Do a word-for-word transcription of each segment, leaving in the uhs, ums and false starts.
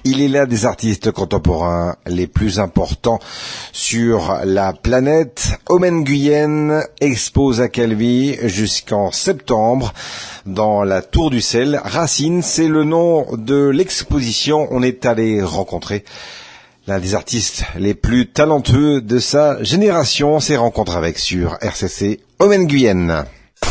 Il est l'un des artistes contemporains les plus importants sur la planète. Omen Nguyen expose à Calvi jusqu'en septembre dans la Tour du Sel. Racine, c'est le nom de l'exposition. On est allé rencontrer l'un des artistes les plus talentueux de sa génération. Ses rencontres avec sur R C C, Omen Nguyen.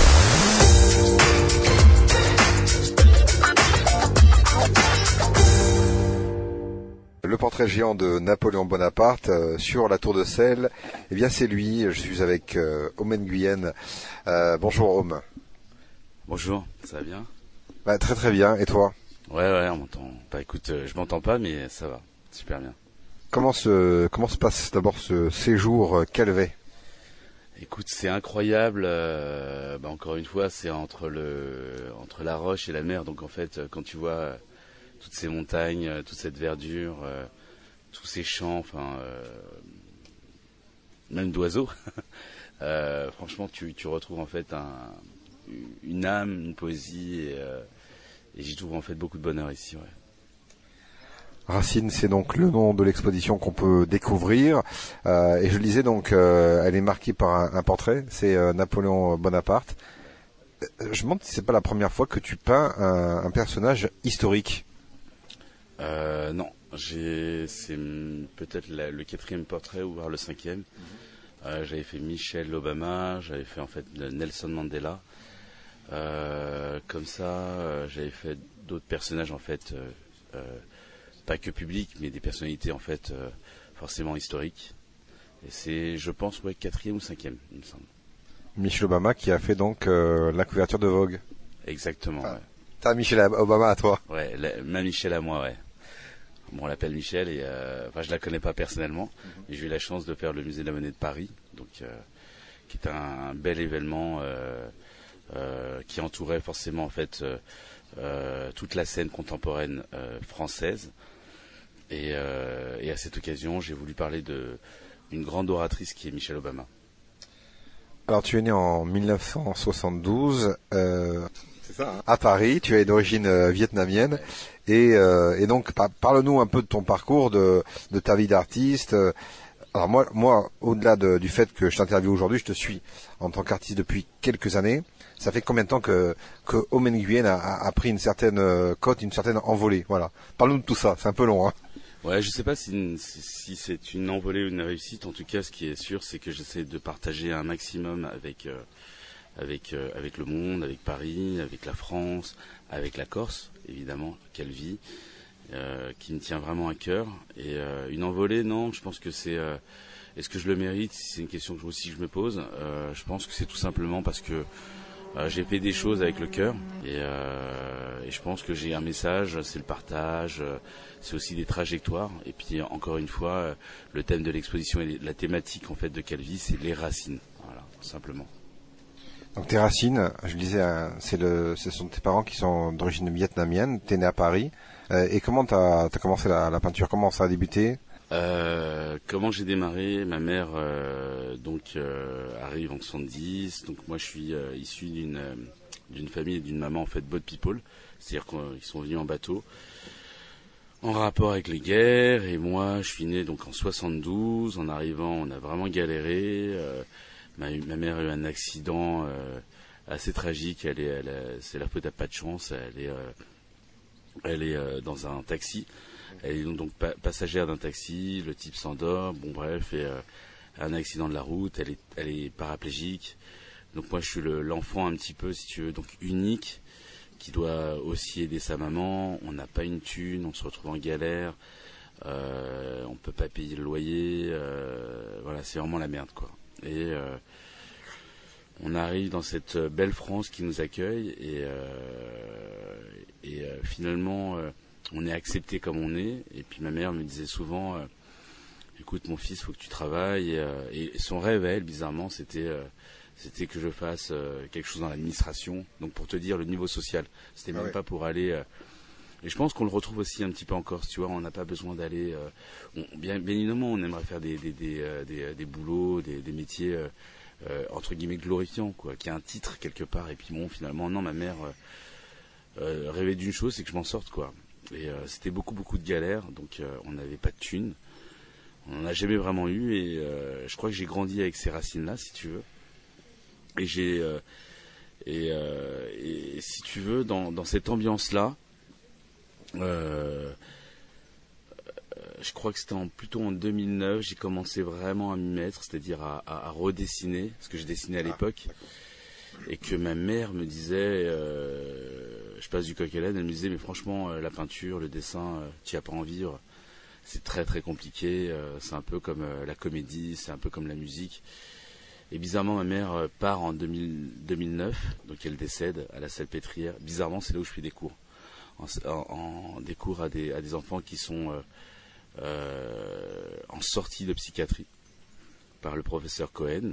Le portrait géant de Napoléon Bonaparte euh, sur la Tour de Sel, eh bien c'est lui. Je suis avec euh, Omen Nguyen. Euh, bonjour Om. Bonjour, ça va bien? Bah, très très bien. Et toi? Ouais ouais, on m'entend. Bah écoute, euh, je m'entends pas, mais ça va, super bien. Comment se comment se passe d'abord ce séjour euh, Calvet? Écoute, c'est incroyable. Euh, bah encore une fois, c'est entre le entre la roche et la mer. Donc en fait, quand tu vois euh, toutes ces montagnes, euh, toute cette verdure, euh, tous ces champs, enfin euh, même d'oiseaux. euh, franchement, tu tu retrouves en fait un une âme, une poésie, et, euh, et j'y trouve en fait beaucoup de bonheur ici. Ouais. Racine, c'est donc le nom de l'exposition qu'on peut découvrir. Euh, et je le disais donc, euh, elle est marquée par un, un portrait. C'est euh, Napoléon Bonaparte. Je me demande si c'est pas la première fois que tu peins un, un personnage historique. Euh, non, j'ai, c'est peut-être la, le quatrième portrait ou voire le cinquième. Mm-hmm. Euh, j'avais fait Michelle Obama, j'avais fait en fait Nelson Mandela. Euh, comme ça, euh, j'avais fait d'autres personnages en fait, euh, euh, pas que publics, mais des personnalités en fait euh, forcément historiques. Et c'est, je pense, ouais, quatrième ou cinquième, il me semble. Michelle Obama qui a fait donc euh, la couverture de Vogue. Exactement. Ah, ouais. T'as Michelle Obama à toi. Ouais, la, ma Michelle à moi, ouais. Bon, on l'appelle Michel et euh, enfin je la connais pas personnellement, mm-hmm. mais j'ai eu la chance de faire le musée de la Monnaie de Paris, donc euh, qui est un, un bel événement euh, euh, qui entourait forcément en fait euh, euh, toute la scène contemporaine euh, française. Et, euh, et à cette occasion, j'ai voulu parler de d'une grande oratrice qui est Michelle Obama. Alors tu es né en mille neuf cent soixante-douze. Euh... C'est ça, hein. À Paris, tu es d'origine euh, vietnamienne et, euh, et donc par, parle-nous un peu de ton parcours, de, de ta vie d'artiste. Alors moi, moi, au-delà de, du fait que je t'interviewe aujourd'hui, je te suis en tant qu'artiste depuis quelques années. Ça fait combien de temps que que Omen Nguyen a, a, a pris une certaine euh, cote, une certaine envolée? Voilà. Parle-nous de tout ça. C'est un peu long, hein. Ouais, je sais pas si, si, si c'est une envolée ou une réussite. En tout cas, ce qui est sûr, c'est que j'essaie de partager un maximum avec. Euh, avec euh, avec le monde, avec Paris, avec la France, avec la Corse, évidemment, qu'elle vit, euh, qui me tient vraiment à cœur. Et euh, une envolée, non, je pense que c'est... Euh, est-ce que je le mérite? C'est une question que aussi je me pose. Euh, je pense que c'est tout simplement parce que euh, j'ai fait des choses avec le cœur. Et, euh, et je pense que j'ai un message, c'est le partage, euh, c'est aussi des trajectoires. Et puis, encore une fois, euh, le thème de l'exposition et la thématique en fait de Calvi, c'est les racines. Voilà, tout simplement. Donc tes racines, je le disais, c'est le, ce sont tes parents qui sont d'origine vietnamienne. T'es né à Paris. Euh, et comment t'as, t'as commencé la, la peinture? Comment ça a débuté? euh, Comment j'ai démarré? Ma mère euh, donc euh, arrive en soixante-dix. Donc moi je suis euh, issu d'une euh, d'une famille et d'une maman en fait boat people, c'est-à-dire qu'ils sont venus en bateau en rapport avec les guerres. Et moi je suis né donc en soixante-douze. En arrivant, on a vraiment galéré. Euh, Ma, ma mère a eu un accident euh, assez tragique. Elle est, elle a, c'est la faute à pas de chance. Elle est, euh, elle est euh, dans un taxi. Elle est donc pa- passagère d'un taxi. Le type s'endort. Bon bref, et euh, un accident de la route. Elle est, elle est paraplégique. Donc moi je suis le, l'enfant un petit peu, si tu veux, donc unique, qui doit aussi aider sa maman. On n'a pas une thune. On se retrouve en galère. Euh, on peut pas payer le loyer. Euh, voilà, c'est vraiment la merde quoi. Et euh, on arrive dans cette belle France qui nous accueille et, euh, et euh, finalement euh, on est accepté comme on est. Et puis ma mère me disait souvent euh, écoute mon fils, faut que tu travailles. Et, euh, et son rêve à elle, bizarrement, c'était euh, c'était que je fasse euh, quelque chose dans l'administration. Donc pour te dire le niveau social, c'était même ah ouais. pas pour aller euh, et je pense qu'on le retrouve aussi un petit peu en Corse, tu vois, on n'a pas besoin d'aller... Euh, on, bien, bien évidemment, on aimerait faire des, des, des, euh, des, des boulots, des, des métiers, euh, euh, entre guillemets, glorifiants, quoi, qui a un titre quelque part. Et puis bon, finalement, non, ma mère euh, euh, rêvait d'une chose, c'est que je m'en sorte, quoi. Et euh, c'était beaucoup beaucoup de galères, donc euh, on n'avait pas de thunes. On n'en a jamais vraiment eu, et euh, je crois que j'ai grandi avec ces racines-là, si tu veux. Et j'ai euh, et, euh, et si tu veux, dans, dans cette ambiance-là, euh, je crois que c'était en, plutôt en deux mille neuf, j'ai commencé vraiment à m'y mettre, c'est-à-dire à, à, à redessiner, ce que je dessinais à l'époque. Et que ma mère me disait, euh, je passe du coq à l'âne, elle me disait, mais franchement, euh, la peinture, le dessin, euh, tu n'y as pas en vivre. C'est très très compliqué, euh, c'est un peu comme euh, la comédie, c'est un peu comme la musique. Et bizarrement, ma mère euh, part en deux mille, deux mille neuf, donc elle décède à la Salpêtrière. Bizarrement, c'est là où je fais des cours. En, en, en des cours à des, à des enfants qui sont euh, euh, en sortie de psychiatrie par le professeur Cohen.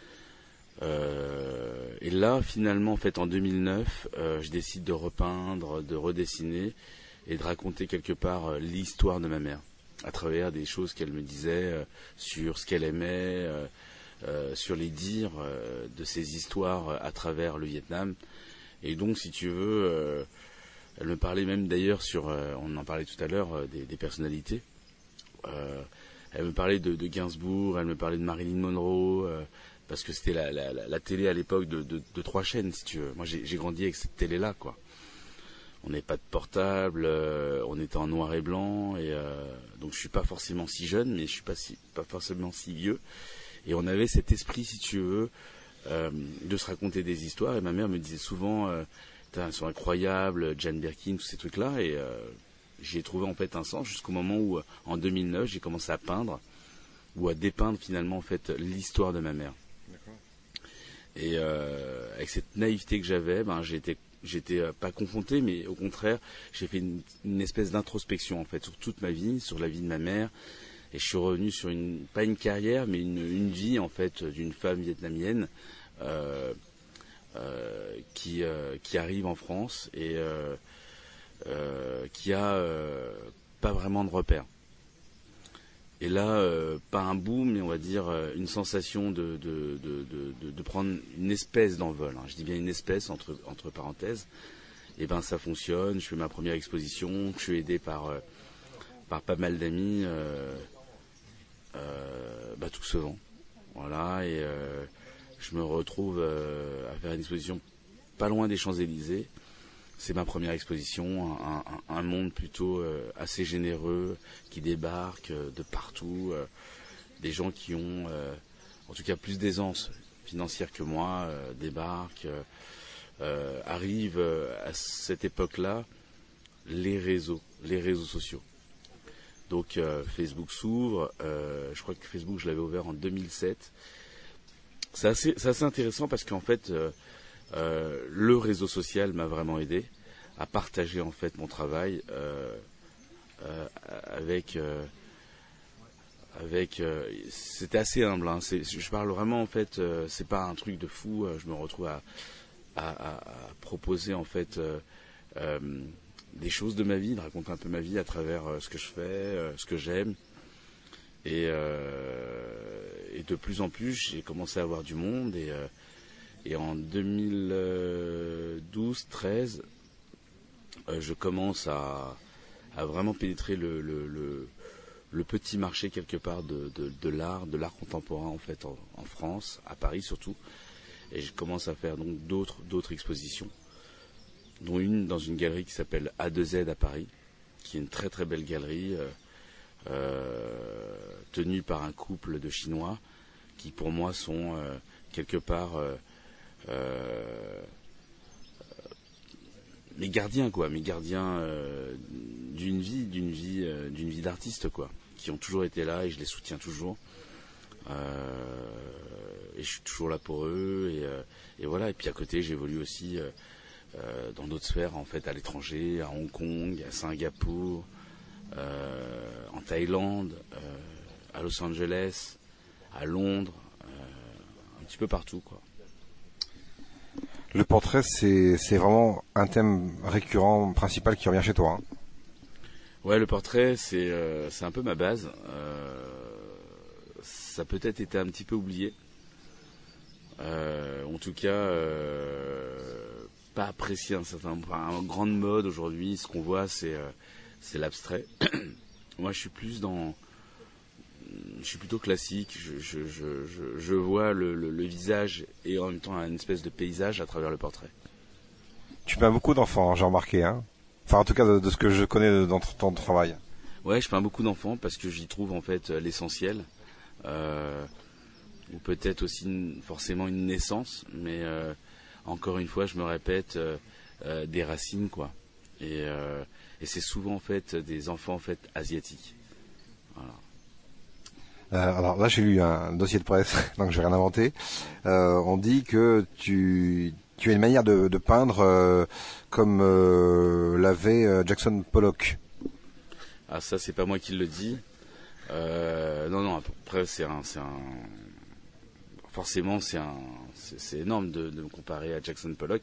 Euh, et là, finalement, en fait, en deux mille neuf, euh, je décide de repeindre, de redessiner et de raconter quelque part euh, l'histoire de ma mère, à travers des choses qu'elle me disait euh, sur ce qu'elle aimait, euh, euh, sur les dires euh, de ses histoires euh, à travers le Vietnam. Et donc, si tu veux, euh, elle me parlait même d'ailleurs sur, euh, on en parlait tout à l'heure, euh, des, des personnalités. Euh, elle me parlait de, de Gainsbourg, elle me parlait de Marilyn Monroe, euh, parce que c'était la, la, la télé à l'époque de, de, de trois chaînes, si tu veux. Moi, j'ai, j'ai grandi avec cette télé-là, quoi. On n'avait pas de portable, euh, on était en noir et blanc, et euh, donc je suis pas forcément si jeune, mais je suis pas si, pas forcément si vieux. Et on avait cet esprit, si tu veux, euh, de se raconter des histoires. Et ma mère me disait souvent, euh, elles sont incroyables, Jane Birkin, tous ces trucs-là. Et euh, j'y ai trouvé en fait un sens jusqu'au moment où, en deux mille neuf, j'ai commencé à peindre ou à dépeindre finalement en fait l'histoire de ma mère. D'accord. Et euh, avec cette naïveté que j'avais, ben j'étais J'étais euh, pas confronté, mais au contraire, j'ai fait une, une espèce d'introspection en fait sur toute ma vie, sur la vie de ma mère, et je suis revenu sur une, pas une carrière, mais une, une vie en fait d'une femme vietnamienne euh, euh, qui euh, qui arrive en France et euh, euh, qui a euh, pas vraiment de repères. Et là, euh, pas un boom, mais on va dire euh, une sensation de, de, de, de, de prendre une espèce d'envol. Hein. Je dis bien une espèce, entre, entre parenthèses. Et ben ça fonctionne, je fais ma première exposition, je suis aidé par, euh, par pas mal d'amis, euh, euh, bah, tout se vend. Voilà, et euh, je me retrouve euh, à faire une exposition pas loin des Champs-Élysées. C'est ma première exposition, un, un, un monde plutôt euh, assez généreux qui débarque euh, de partout, euh, des gens qui ont euh, en tout cas plus d'aisance financière que moi euh, débarquent, euh, euh, arrivent euh, à cette époque-là les réseaux, les réseaux sociaux. Donc euh, Facebook s'ouvre, euh, je crois que Facebook je l'avais ouvert en deux mille sept. C'est assez, c'est assez intéressant parce qu'en fait euh, Euh, le réseau social m'a vraiment aidé à partager en fait mon travail euh, euh, avec euh, avec euh, c'était assez humble hein. C'est, je parle vraiment en fait euh, c'est pas un truc de fou, euh, je me retrouve à, à, à, à proposer en fait euh, euh, des choses de ma vie, de raconter un peu ma vie à travers euh, ce que je fais, euh, ce que j'aime. Et, euh, et de plus en plus j'ai commencé à avoir du monde et euh, Et en deux mille douze treize, euh, je commence à, à vraiment pénétrer le, le, le, le petit marché quelque part de, de, de l'art, de l'art contemporain en fait en, en France, à Paris surtout. Et je commence à faire donc d'autres, d'autres expositions, dont une dans une galerie qui s'appelle A deux Z à Paris, qui est une très très belle galerie euh, euh, tenue par un couple de Chinois qui pour moi sont euh, quelque part euh, Euh, mes gardiens quoi, mes gardiens euh, d'une vie, d'une vie, euh, d'une vie d'artiste quoi, qui ont toujours été là et je les soutiens toujours. Euh, et je suis toujours là pour eux et, euh, et voilà. Et puis à côté, j'évolue aussi euh, euh, dans d'autres sphères en fait, à l'étranger, à Hong Kong, à Singapour, euh, en Thaïlande, euh, à Los Angeles, à Londres, euh, un petit peu partout quoi. Le portrait, c'est, c'est vraiment un thème récurrent, principal qui revient chez toi. Hein. Ouais, le portrait, c'est, euh, c'est un peu ma base. Euh, ça a peut-être été un petit peu oublié. Euh, en tout cas, euh, pas apprécié un certain, enfin, en grande mode aujourd'hui. Ce qu'on voit, c'est, euh, c'est l'abstrait. Moi, je suis plus dans, je suis plutôt classique. Je, je, je, je, je vois le, le, le visage et en même temps une espèce de paysage à travers le portrait. Tu peins beaucoup d'enfants, j'ai remarqué, hein. Enfin, en tout cas, de, de ce que je connais dans ton travail. Ouais, je peins beaucoup d'enfants parce que j'y trouve en fait l'essentiel, euh, ou peut-être aussi une, forcément une naissance, mais euh, encore une fois, je me répète, euh, euh, des racines, quoi. Et, euh, et c'est souvent en fait des enfants en fait asiatiques. Voilà. Euh, alors là, j'ai lu un dossier de presse, donc j'ai rien inventé. Euh, on dit que tu tu as une manière de, de peindre euh, comme euh, l'avait euh, Jackson Pollock. Ah, ça, c'est pas moi qui le dis. Euh, non, non. Après, c'est un, c'est un. Forcément, c'est un, c'est, c'est énorme de, de me comparer à Jackson Pollock.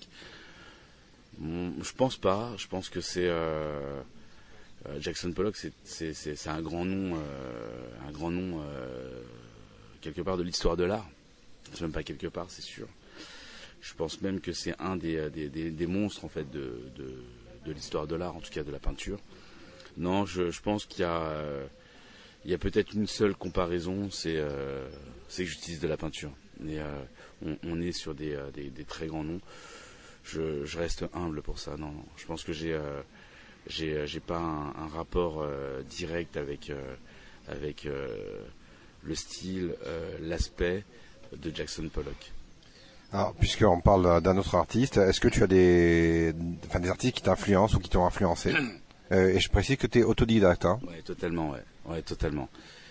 Bon, je pense pas. Je pense que c'est euh, euh, Jackson Pollock, c'est, c'est, c'est, c'est un grand nom, euh, un grand nom euh, quelque part de l'histoire de l'art. C'est même pas quelque part, c'est sûr. Je pense même que c'est un des, des, des, des monstres en fait de, de, de l'histoire de l'art, en tout cas de la peinture. Non, je, je pense qu'il y a, euh, il y a peut-être une seule comparaison, c'est, euh, c'est que j'utilise de la peinture. Et euh, on, on est sur des, euh, des, des très grands noms. Je, je reste humble pour ça. Non, non. Je pense que j'ai, euh, j'ai, j'ai pas un, un rapport euh, direct avec, euh, avec euh, le style, euh, l'aspect de Jackson Pollock. Alors, puisqu'on parle d'un autre artiste, est-ce que tu as des, enfin, des artistes qui t'influencent ou qui t'ont influencé? euh, Et je précise que tu es autodidacte. Hein. Ouais, totalement, ouais, ouais, totalement.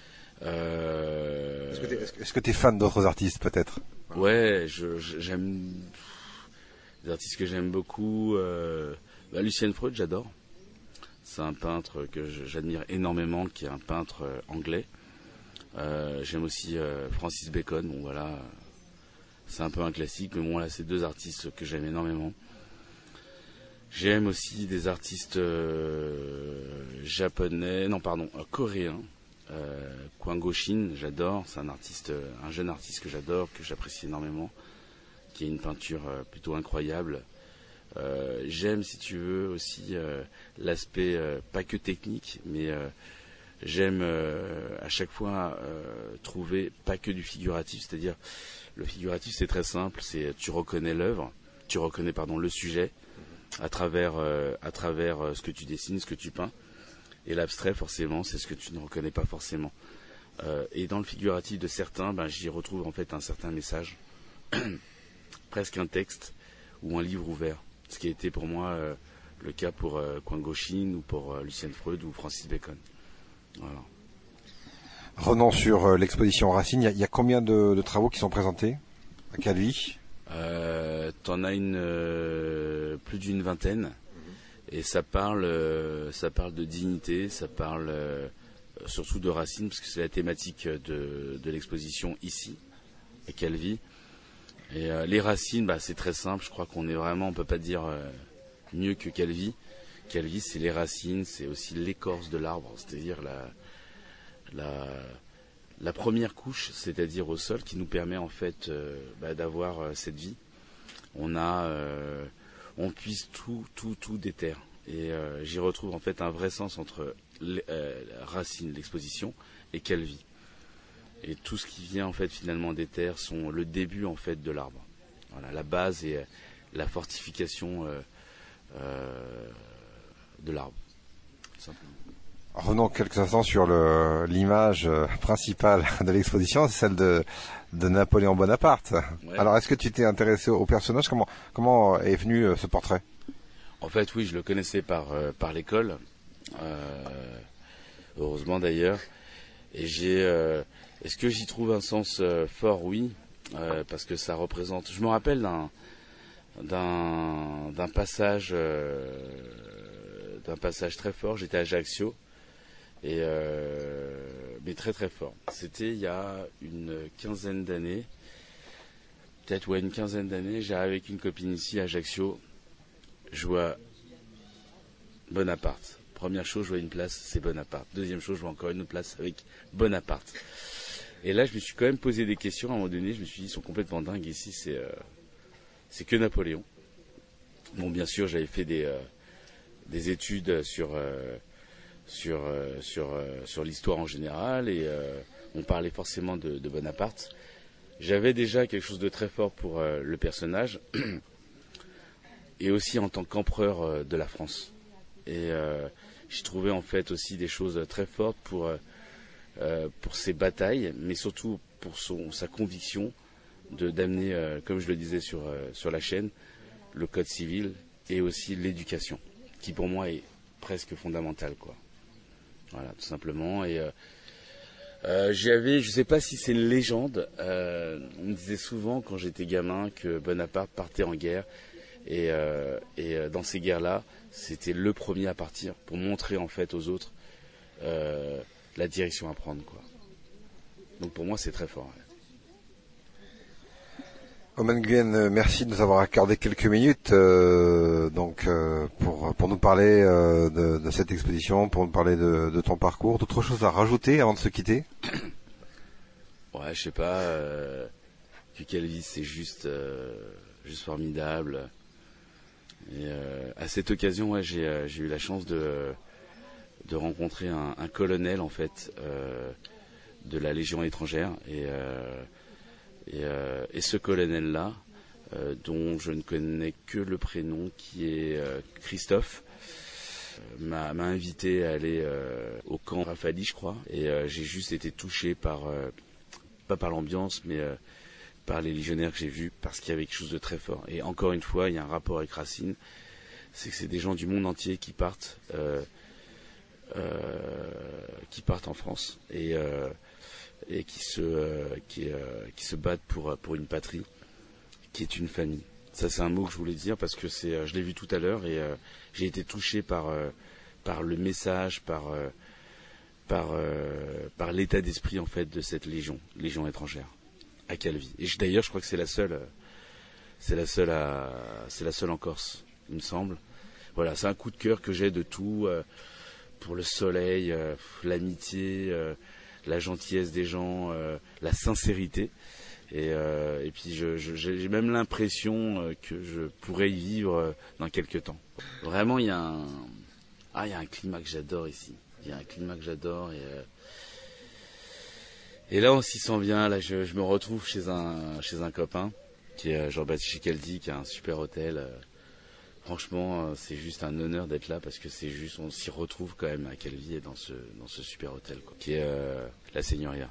Euh... Est-ce que tu es fan d'autres artistes, peut-être? Ouais, je, je, j'aime des artistes que j'aime beaucoup. Euh... Bah, Lucien Freud, j'adore. C'est un peintre que je, j'admire énormément, qui est un peintre euh, anglais. Euh, j'aime aussi euh, Francis Bacon. Bon, voilà. C'est un peu un classique, mais bon là c'est deux artistes que j'aime énormément. J'aime aussi des artistes euh, japonais, non pardon, euh, coréens. Euh, Kwang Go-shin, j'adore, c'est un artiste, un jeune artiste que j'adore, que j'apprécie énormément, qui a une peinture euh, plutôt incroyable. Euh, j'aime, si tu veux, aussi euh, l'aspect euh, pas que technique, mais euh, j'aime euh, à chaque fois euh, trouver pas que du figuratif, c'est-à-dire le figuratif c'est très simple, c'est tu reconnais l'œuvre, tu reconnais pardon le sujet à travers euh, à travers euh, ce que tu dessines, ce que tu peins, et l'abstrait forcément c'est ce que tu ne reconnais pas forcément. Euh, et dans le figuratif de certains, ben, j'y retrouve en fait un certain message, presque un texte ou un livre ouvert, ce qui a été pour moi euh, le cas pour euh, Kwang Go-shin ou pour euh, Lucien Freud ou Francis Bacon. Voilà. Revenons sur euh, l'exposition Racine. Il y, y a combien de, de travaux qui sont présentés à Calvi? euh, T'en as une euh, plus d'une vingtaine, et ça parle, euh, ça parle de dignité, ça parle euh, surtout de Racine, parce que c'est la thématique de, de l'exposition ici à Calvi. Et euh, les racines, bah, c'est très simple. Je crois qu'on est vraiment, on peut pas dire euh, mieux que Calvi. Calvi, c'est les racines, c'est aussi l'écorce de l'arbre, c'est-à-dire la La, la première couche, c'est-à-dire au sol, qui nous permet en fait euh, bah, d'avoir euh, cette vie. On a, euh, on puise tout, tout, tout des terres. Et euh, j'y retrouve en fait un vrai sens entre les, euh, la racine, l'exposition, et Calvi. Et tout ce qui vient en fait finalement des terres sont le début en fait de l'arbre. Voilà, la base et la fortification euh, euh, de l'arbre, tout simplement. Revenons quelques instants sur le, l'image principale de l'exposition, c'est celle de, de Napoléon Bonaparte. Ouais. Alors, est-ce que tu t'es intéressé au personnage? Comment, comment est venu ce portrait? En fait, oui, je le connaissais par, euh, par l'école, euh, heureusement d'ailleurs. Et j'ai, euh, est-ce que j'y trouve un sens euh, fort? Oui, euh, parce que ça représente. Je me rappelle d'un, d'un, d'un passage, euh, d'un passage très fort. J'étais à Ajaccio. Et euh, mais très très fort. C'était il y a une quinzaine d'années, peut-être ouais une quinzaine d'années. J'arrive avec une copine ici à Ajaccio. Je vois Bonaparte. Première chose, je vois une place, c'est Bonaparte. Deuxième chose, je vois encore une autre place avec Bonaparte. Et là, je me suis quand même posé des questions. À un moment donné, je me suis dit, ils sont complètement dingues ici. C'est euh, c'est que Napoléon. Bon, bien sûr, j'avais fait des euh, des études sur euh, sur euh, sur euh, sur l'histoire en général, et euh, on parlait forcément de, de Bonaparte. J'avais déjà quelque chose de très fort pour euh, le personnage, et aussi en tant qu'empereur euh, de la France. Et euh, j'ai trouvé en fait aussi des choses très fortes pour euh, pour ses batailles, mais surtout pour son sa conviction de d'amener, euh, comme je le disais sur euh, sur la chaîne, le code civil et aussi l'éducation, qui pour moi est presque fondamentale, quoi. Voilà, tout simplement. Et euh, euh, j'avais, je sais pas si c'est une légende, euh, on me disait souvent quand j'étais gamin que Bonaparte partait en guerre, et, euh, et euh, dans ces guerres-là, c'était le premier à partir pour montrer en fait aux autres euh, la direction à prendre, quoi. Donc pour moi, c'est très fort. Ouais. Oman Nguyen, merci de nous avoir accordé quelques minutes euh, donc euh, pour pour nous parler euh, de, de cette exposition, pour nous parler de, de ton parcours. D'autres choses à rajouter avant de se quitter? Ouais, je sais pas. Euh, que Calvi, c'est juste euh, juste formidable. Et euh, à cette occasion, ouais, j'ai euh, j'ai eu la chance de de rencontrer un, un colonel en fait euh, de la Légion étrangère, et euh, Et, euh, et ce colonel-là, euh, dont je ne connais que le prénom, qui est euh, Christophe, euh, m'a, m'a invité à aller euh, au camp Rafali, je crois. Et euh, j'ai juste été touché par, euh, pas par l'ambiance, mais euh, par les légionnaires que j'ai vus, parce qu'il y avait quelque chose de très fort. Et encore une fois, il y a un rapport avec Racine, c'est que c'est des gens du monde entier qui partent, euh, euh, qui partent en France. Et... Euh, et qui se euh, qui, euh, qui se battent pour pour une patrie qui est une famille. Ça, c'est un mot que je voulais dire parce que c'est euh, je l'ai vu tout à l'heure, et euh, j'ai été touché par euh, par le message, par euh, par euh, par l'état d'esprit en fait de cette légion légion étrangère à Calvi. Et je, d'ailleurs, je crois que c'est la seule euh, c'est la seule à c'est la seule en Corse, il me semble. Voilà, c'est un coup de cœur que j'ai de tout, euh, pour le soleil, euh, l'amitié, euh, la gentillesse des gens, euh, la sincérité, et, euh, et puis je, je, j'ai même l'impression euh, que je pourrais y vivre euh, dans quelques temps. Vraiment, il y a un ah il y a un climat que j'adore ici. Il y a un climat que j'adore, et euh, et là on s'y sent bien. Là, je, je me retrouve chez un chez un copain qui est Jean-Baptiste Chicaldi, qui a un super hôtel. Euh, Franchement, c'est juste un honneur d'être là, parce que c'est juste, on s'y retrouve quand même à Calvi et dans ce dans ce super hôtel, quoi, qui est euh, la Signoria.